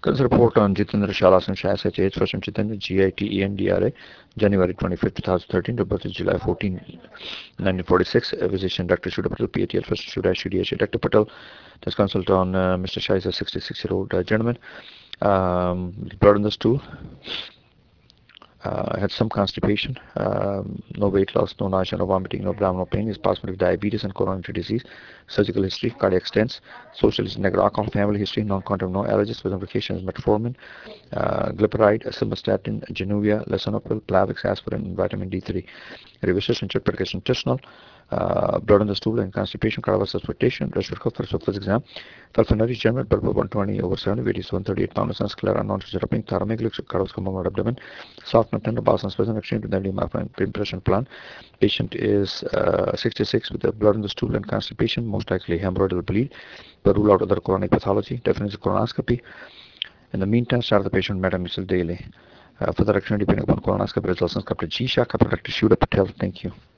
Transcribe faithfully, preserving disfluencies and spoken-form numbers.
Consider report on Jitendra Shalasan Shah H H from Jitendra G I T E N D R A, January twenty-fifth, twenty thirteen, to birth is July fourteenth, nineteen forty-six. A physician, Doctor Shuda Patel, P A T L, first Shuda Shudi H. Doctor Patel does consult on uh, Mister Shah is a sixty-six-year-old uh, gentleman. Um, blood on the stool. Uh, had some constipation, um, no weight loss, no nausea, no vomiting, no abdominal pain. Is possible with diabetes and coronary disease. Surgical history, cardiac stents. Social history, negative alcohol, family history, non-contact, no allergies. With implications, metformin, uh, glyperide, simvastatin, Januvia, lisinopril, Plavix, aspirin, and vitamin D three. Revision, check intestinal. Uh, blood on the stool and constipation, cardiovascular expectation, blood sugar, first of exam. Falconeri general, blood one twenty over seven, weight is one thirty-eight pounds, and sclera, non-physiotherapy, thyromegaly, cardiovascular abdomen, soft and tender bowels and spasm, extreme to the impression plan. Patient is uh, sixty-six with the blood in the stool and constipation, most likely hemorrhoidal bleed, but rule out other chronic pathology, definitely colonoscopy. In the meantime, start the patient metamicil daily. Uh, further action depending upon colonoscopy results and Doctor G. Shah, Doctor Shuda Patel. Thank you.